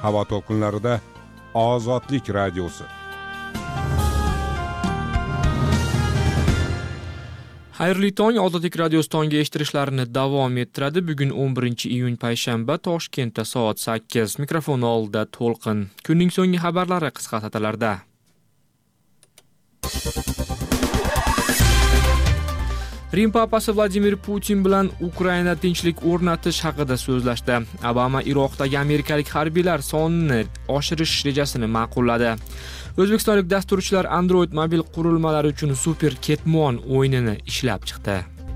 havo to'lqinlarida Ozodlik radiosi. Xayrli tong, Ozodlik radiosi tongi eshittirishlarini davom ettiradi. Bugun 11-iyun payshanba, Toshkentda soat 8. Mikrofon oldida To'lqin. Kunning so'nggi xabarlari qisqa satalarda. Rim papasi Vladimir Putin bilan Ukraina tinchlik o'rnatish haqida so'zlashdi. Obama Iroqdagi amerikalik harbiylar sonini oshirish rejasini ma'qulladi. O'zbekistonlik dasturchilar Android mobil qurilmalari uchun Super Ketmon o'yinini ishlab chiqdi.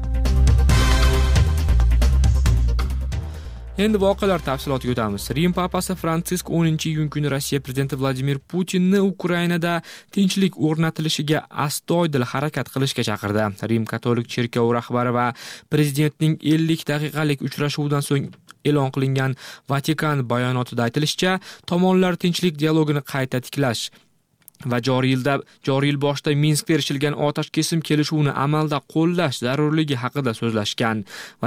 Endi voqealar tafsilotiga o'tamiz. Rim papasi Fransisk 10-iyun kuni Rossiya prezidenti Vladimir Putinni Ukrainada tinchlik o'rnatilishiga astoydil harakat qilishga chaqirdi. Rim katolik cherkovi rahbari va prezidentning 50 daqiqalik uchrashuvidan so'ng e'lon qilingan Vatikan bayonotida aytilishicha, tomonlar tinchlik dialogini qayta tiklash va joriy yil boshida Minskda erishilgan otash kesim kelishuvini amalda qo'llash zarurligi haqida so'zlashgan.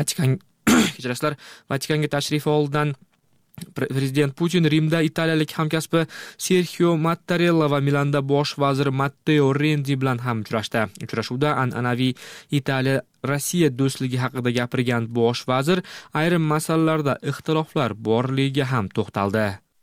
Vatikanga tashrifi oldidan prezident Putin Rimda italiyalik hamkasbi Sergio Mattarella va Milanda bosh vazir Matteo Renzi bilan ham uchrashdi. Uchrashuvda an'anaviy Italiya-Rossiya do'stligi haqida gapirgan bosh vazir ayrim masalalarda ixtiloflar borligiga ham to'xtaldi.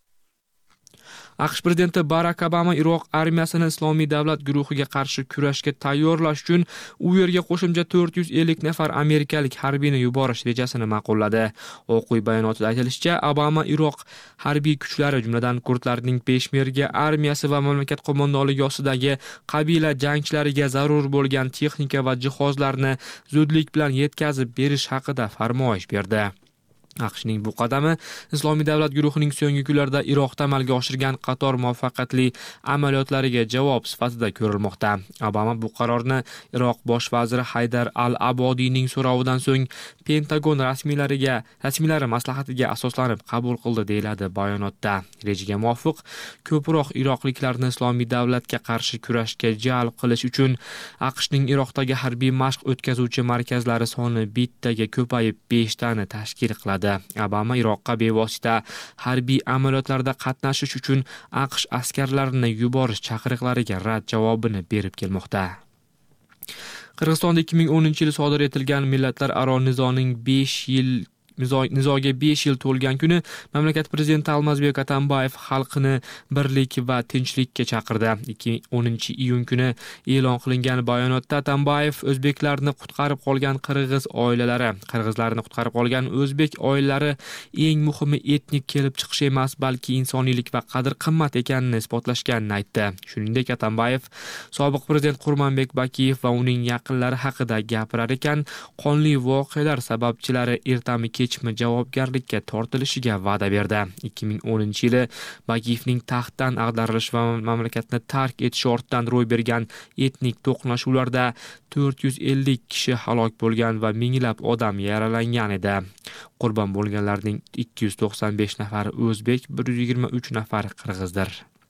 AQSh prezidenti Barack Obama Iroq armiyasini Islomiy davlat guruhiga qarshi kurashga tayyorlash uchun u yerga qo'shimcha 450 nafar amerikalik harbiyni yuborish rejasini ma'qulladi. Oq uy bayonotida aytilishicha, Obama Iroq harbiy kuchlari, jumladan kurdlarning peshmerga armiyasi va mamlakat qo'mondonligi ostidagi qabila jangchilariga zarur bo'lgan texnika va jihozlarni zudlik bilan yetkazib berish haqida farmoyish berdi. AQShning bu qadami Islomiy davlat guruhining so'nggi kunlarda Iroqda amalga oshirgan qator muvaffaqiyatli amaliyotlariga javob sifatida ko'rilmoqda. Obama bu qarorni Iroq bosh vaziri Haydar al-Abodiyning so'rovidan so'ng Pentagon rasmiylari maslahatiga asoslanib qabul qildi, deyiladi bayonotda. Rejaga muvofiq, ko'proq iroqliklarni Islomiy davlatga qarshi kurashga jalb qilish uchun AQShning Iroqdagi harbiy mashq o'tkazuvchi markazlari soni bittaga ko'payib 5 tani tashkil qiladi. Obama Iroqqa bevosita harbiy amaliyotlarda qatnashish uchun AQSh askarlarini yuborish chaqiriqlariga rad javobini berib kelmoqda. Qirg'izistonda 2010-yil sodir etilgan millatlararo nizoga 5 yil to'lgan kuni mamlakat prezidenti Almazbek Atambayev xalqini birlik va tinchlikka chaqirdi. 10-iyun kuni e'lon qilingan bayonotda Atambayev o'zbeklarni qutqarib qolgan qirg'izlarni qutqarib qolgan o'zbek oilalari eng muhimi etnik kelib chiqish emas, balki insoniylik va qadr-qimmat ekanini isbotlashganini aytdi. Shuningdek, Atambayev sobiq prezident Qurmanbek Bakiyev va uning yaqinlari haqida gapirar ekan, qonli voqealar sababchilari ertami kechmi javobgarlikka tortilishiga va'da berdi. 2010-yili Bakiyevning taxtdan ag'darilishi va mamlakatni tark etishi ortidan ro'y bergan etnik to'qnashuvlarda 450 kishi halok bo'lgan va minglab odam yaralangan edi. Qurbon bo'lganlarning 295 nafari o'zbek, 123 nafari qirg'izdir.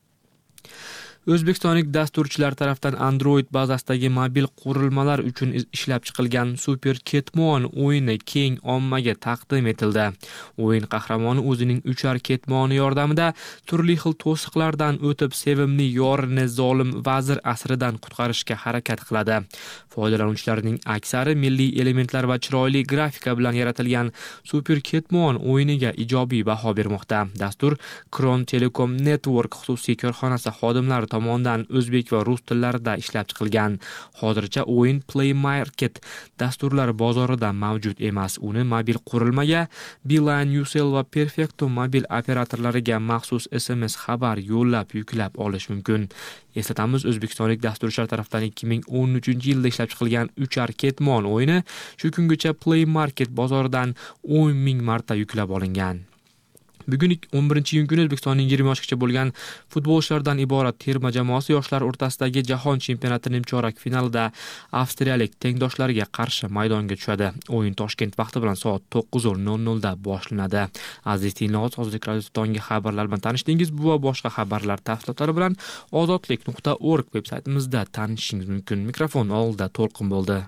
O'zbekistonlik dasturchilar tomonidan Android bazasidagi mobil qurilmalar uchun ishlab chiqilgan Super Ketmon o'yini keng ommaga taqdim etildi. O'yin qahramoni o'zining uchar ketmoni yordamida turli xil to'siqlardan o'tib sevimli yorini zolim vazir asridan qutqarishga harakat qiladi. Foydalanuvchilarning aksari milliy elementlar va chiroyli grafika bilan yaratilgan Super Ketmon o'yiniga ijobiy baho bermoqda. Dastur Kron Telecom Network xususiy korxonasi xodimlari tomonidan o'zbek va rus tillarida ishlab chiqilgan. Hozircha o'yin Play Market dasturlar bozorida mavjud emas. Uni mobil qurilmaga Beeline, Ucell va Perfecto mobil operatorlariga maxsus SMS xabar yo'llab yuklab olish mumkin. Eslatamiz, o'zbekistonlik dasturchilar tomonidan 2013-yilda ishlab chiqilgan uchar ketmon o'yini shu kungacha Play Market bozoridan 10,000 marta yuklab olingan. Bugun 11-iyun kuni O'zbekistonning 20 yoshgacha bo'lgan futbolchilardan iborat terma jamoasi yoshlar o'rtasidagi jahon chempionatining chorak finalida avstriyalik tengdoshlariga qarshi maydonga tushadi. O'yin Toshkent vaqti bilan soat 9:00 da boshlanadi. Aziz tinglovchilar, Ozodlik radiosi tongi xabarlar bilan tanishdingiz. Bu va boshqa xabarlar tafsilotlari bilan ozodlik.org veb-saytimizda tanishishingiz mumkin. Mikrofon oldida To'lqin bo'ldi.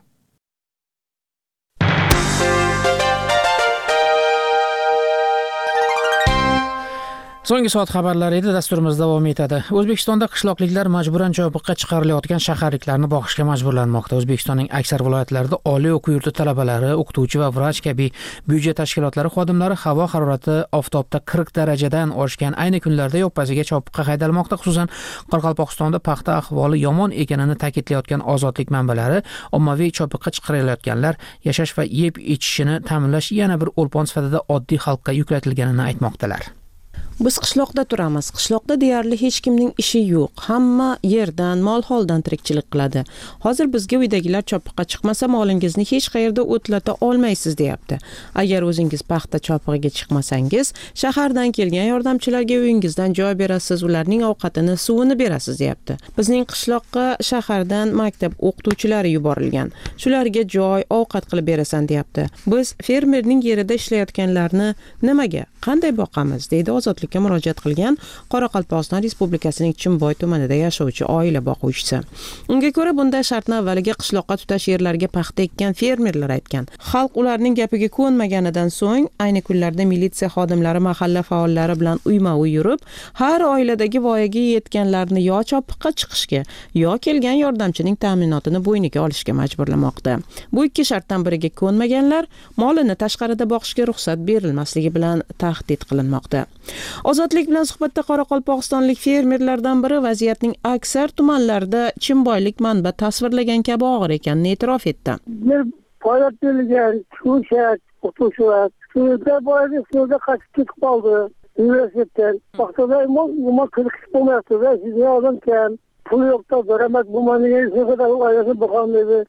So'nggi soat xabarlari edi, dasturimiz davom etadi. O'zbekistonda qishloqliklar majburan cho'piqqa chiqarilayotgan shaharliklarni boqishga majburlanmoqda. O'zbekistonning aksar viloyatlarida oliy o'quv yurti talabalari, o'qituvchi va vrach kabi byudjet tashkilotlari xodimlari havo harorati oftobda 40 darajadan oshgan ayni kunlarda yoppasiga chopiqqa haydalmoqda. Xususan, Qoraqalpog'istonda paxta ahvoli yomon ekanini ta'kidlayotgan ozodlik manbalari ommaviy chopiqqa chiqarilayotganlar yashash va yeb ichishini ta'minlash yana bir o'lpon sifatida oddiy xalqqa yuklatilganini aytmoqdalar. Biz qishloqda turamiz. Qishloqda deyarli hech kimning ishi yo'q. Hamma yerdan, mol-holdan tirikchilik qiladi. Hozir bizga uydagilar chopiqqa chiqmasa, molingizni hech qayerda o'tlata olmaysiz, deyapti. Agar o'zingiz paxta chopig'iga chiqmasangiz, shahardan kelgan yordamchilarga uyingizdan joy berasiz, ularning ovqatini, suvini berasiz, deyapti. Bizning qishloqqa shahardan maktab o'qituvchilari yuborilgan. Shularga joy, ovqat qilib berasan, deyapti. Biz fermerning yerida ishlayotganlarni nimaga, qanday boqamiz, deydi ozodlikka murojaat qilgan Qoraqalpog'iston Respublikasining Chimboy tumanida yashovchi oila boquvchisi. Unga ko'ra, bunday shartni avvaliga qishloqqa tutash yerlarga paxta ekkan fermerlar aytgan. Xalq ularning gapiga ko'nmaganidan so'ng, ayni kunlarda militsiya xodimlari mahalla faollari bilan uyma-uy yurib, har oiladagi voyaga yetganlarni yo chopiqqa chiqishga, yo kelgan yordamchining ta'minotini bo'yniga olishga majburlamoqda. Bu ikki shartdan biriga ko'nmaganlar molini tashqarida boqishga ruxsat berilmasligi bilan tahdid qilinmoqda. Ozodlik bilan suhbatda Qoraqalpog'istonlik fermerlardan biri vaziyatning aksar tumanlarida chimboylik manba tasvirlagan kabi og'ir ekanini e'tirof etdi. Bir poyat berilgan Shushak o'qituvchilar shunda boyagi suvda qaçıp ketib qoldi universitetdan. Vaqtida umuman qiziqish bo'lmayapti. Sizga odam kam, pul yo'qda daromad bo'lmagan so'zda oilasi boqolmaydi.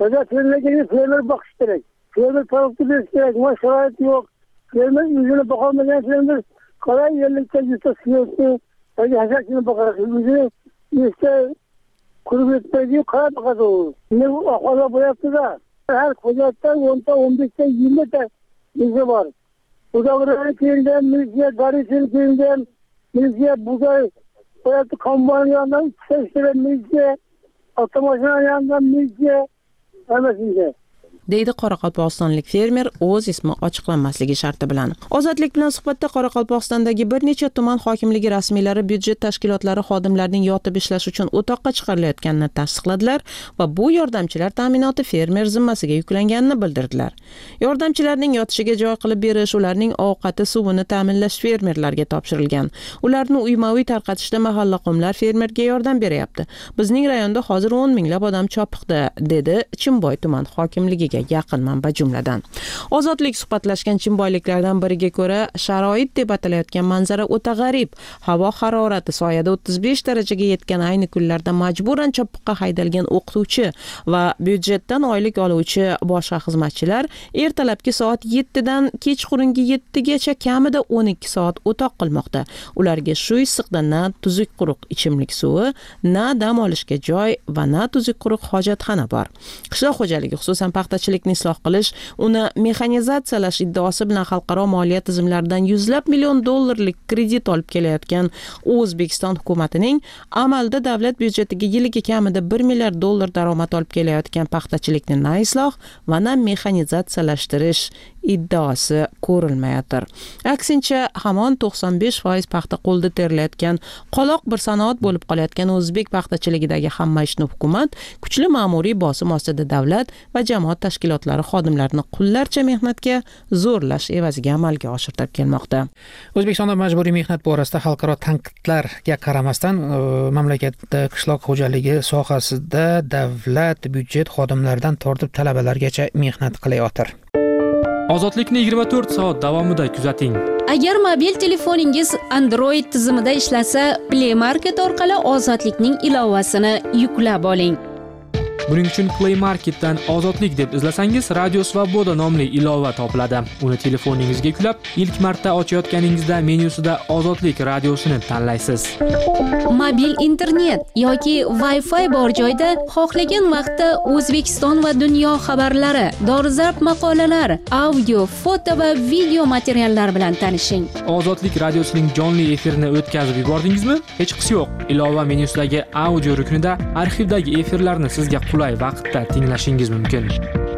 Fermer boqish kerak. Fermer tarafga berish kerak. Sharoit yo'q. Fermer o'zini boqolmagan fermer qalay yerlikda yursa siyosni yoki hashakini boqadi. O'zini işte qurib etmaydi, qalay boqadi u. Ne ahvol bo'lyapti-da. Har hujjatda 10ta, 15ta, 20ta izi bor. Buzoqlarga kelgan, militsiya garisini kelgan, militsiya buzay qo'yapti, kombayn yonidan 2 militsiya, avtomashina yonidan militsiya, hammasini. deydi Qoraqalpog'istonlik fermer o'z ismi ochiqlanmasligi sharti bilan. Ozodlik bilan suhbatda Qoraqalpog'istondagi bir necha tuman hokimligi rasmiylari byudjet tashkilotlari xodimlarining yotib ishlash uchun o'toqqa chiqarilayotganini tasdiqladilar va bu yordamchilar ta'minoti fermer zimmasiga yuklanganini bildirdilar. Yordamchilarning yotishiga joy qilib berish, ularning ovqati, suvini ta'minlash fermerlarga topshirilgan. Ularni uyma-uy tarqatishda mahalla-qo'mlar fermerga yordam beryapti. Bizning rayonda hozir 10 minglab odam chopiqda, dedi Chimboy tuman hokimligiga yaqin manba jumladan. Ozodlik suhbatlashgan chimboyliklardan biriga ko'ra, sharoit deb atalayotgan manzara o'ta g'arib. Havo harorati soyada 35 darajaga yetgan ayni kunlarda majburan chopiqqa haydalgan o'qituvchi va byudjetdan oylik oluvchi boshqa xizmatchilar ertalabki soat 7 dan kechqurungi 7 gacha kamida 12 soat o'toq qilmoqda. Ularga shu issiqda na tuzuk quruq ichimlik suvi, na dam olishga joy va na tuzuk quruq hojatxona bor. Qishloq xo'jaligi, xususan paxtachilikni isloh qilish, uni mexanizatsiyalash iddaosi bilan xalqaro moliya tizimlaridan $100 million kredit olib kelayotgan O'zbekiston hukumatining amalda davlat byudjetiga yiliga kamida $1 milliard daromad olib kelayotgan paxtachilikni na isloh va na mexanizatsiyalashtirish iddaosi ko'rilmayotir. Aksincha, hamon 95% paxta qo'lda terilayotgan qoloq bir sanoat bo'lib qolayotgan o'zbek paxtachiligidagi hamma ishni hukumat kuchli ma'muriy bosim ostida davlat va jamoat tashkilotlari xodimlarini qullarcha mehnatga zo'rlash evaziga amalga oshirib kelmoqda. O'zbekistonda majburiy mehnat borasida xalqaro tanqidlarga qaramasdan mamlakatda qishloq xo'jaligi sohasida davlat byudjet xodimlaridan tortib talabalargacha mehnat qilayotir. Ozodlikni 24 soat davomida kuzating. Agar mobil telefoningiz Android tizimida ishlasa, Play Market orqali Ozodlikning ilovasini yuklab oling. Buning uchun Play Marketdan Ozodlik deb izlasangiz, Radio Svoboda nomli ilova topiladi. Uni telefoningizga yuklab, ilk marta ochayotganingizda menyusida Ozodlik radiosini tanlaysiz. Mobil internet yoki Wi-Fi bor joyda xohlagan vaqtda O'zbekiston va dunyo xabarlari, dolzarb maqolalar, audio, foto va video materiallar bilan tanishing. Ozodlik radiosining jonli efirini o'tkazib yubordingizmi? Hech qisi yo'q. Ilova menyusidagi audio ruknida arxivdagi efirlarni sizga qulay vaqtda tinglashingiz mumkin.